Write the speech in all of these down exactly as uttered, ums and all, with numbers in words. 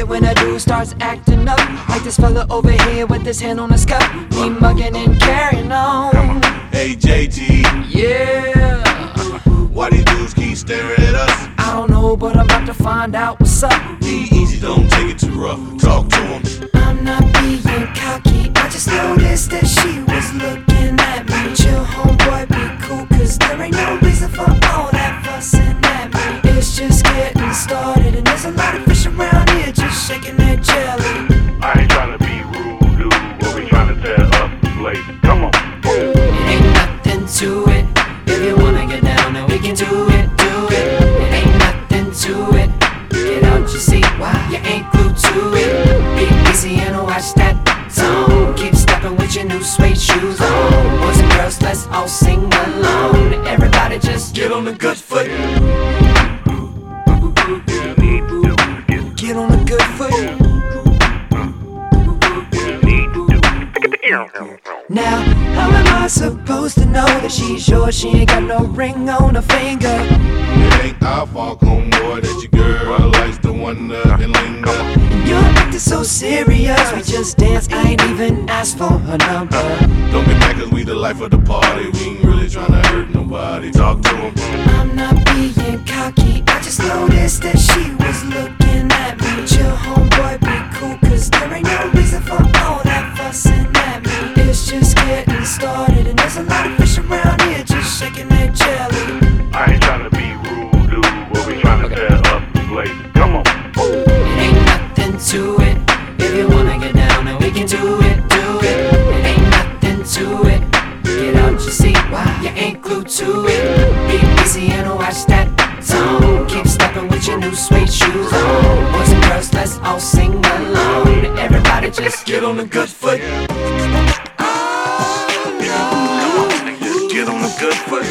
it when a dude starts acting up, like this fella over here with his hand on his cup. Me mugging and carrying on. Hey J G, yeah. Why these dudes keep staring at us? I don't know, but I'm about to find out what's up. Be easy, don't take it too rough. Talk to him. I'm not being cocky, I just noticed that she was looking at me. Chill, homeboy, be cool, cause there ain't no reason for all that fussing at me. It's just getting started, and there's a lot of fish around here just shaking their jelly. I ain't tryna be rude, dude, but we tryna tear up the place. Come on. It ain't nothing to it. If you wanna get down, then we can do it, do it. It ain't nothing to it. Get out your seat, why you ain't glued to it. Be easy and watch that zone. Keep stepping with your new suede shoes on. Boys and girls, let's all sing along. Everybody just Get on the good foot. get on the good foot. Now, how am I supposed to know that she's yours? She ain't got no ring on her finger. It ain't our fault, homeboy, that your girl likes to wonder and linger. And you're acting so serious. We just danced, I ain't even asked for her number. Don't get mad cause we the life of the party. We ain't really tryna hurt nobody. Talk to him. I'm not being cocky, I just noticed that she was looking at me. Chill, homeboy, be cool, cause there ain't no reason for all that fussing at me. It's just getting started, and there's a lot of fish around here just shaking their jelly. I ain't tryna be rude, dude, but we tryna tear up the place. Come on. It ain't nothing to it. If you wanna get down, then we can do it, do it. It ain't nothing to it. Get out your seat, why you ain't glued to it. Be easy and watch that zone. Keep stepping with your new suede shoes on. Boys and girls, let's all sing along. Everybody just Get on the good foot. Get on the good foot.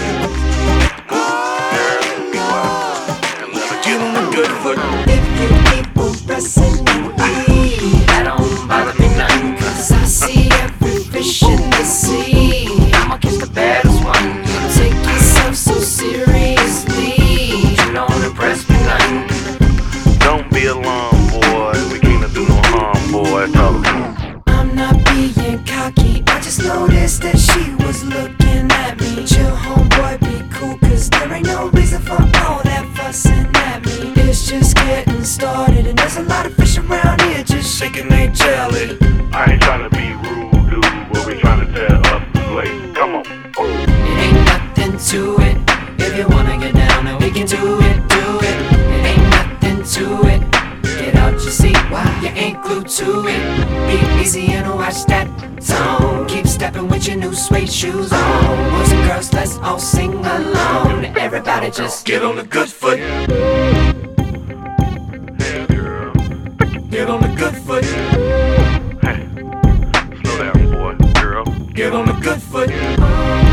Get on the good foot. if you keep on pressing me, that don't bother me none. Cause I see every fish in the sea. I'ma catch the baddest one. You take yourself so seriously. You don't impress me none. Don't be alarmed, boy. We can't do no harm, boy. Talk to him. I'm not being cocky, I just noticed that she was looking at me. Chill, homeboy, be cool, cause there ain't no reason for all that fussing at me. It's just getting started, and there's a lot of fish around here just shaking their jelly. I ain't tryna be rude, dude, but we tryna tear up the place. Come on. It ain't nothing to it. If you wanna get down, then we can do it, do it. It ain't nothing to it. Get out your seat, why you ain't glued to it. Be easy and watch that zone. Keep stepping with your new suede shoes on. Boys and girls, let's all sing along. Everybody just Get on the good foot. Hey, girl. Get on the good foot. Hey, slow down, boy. Girl. Get on the good foot.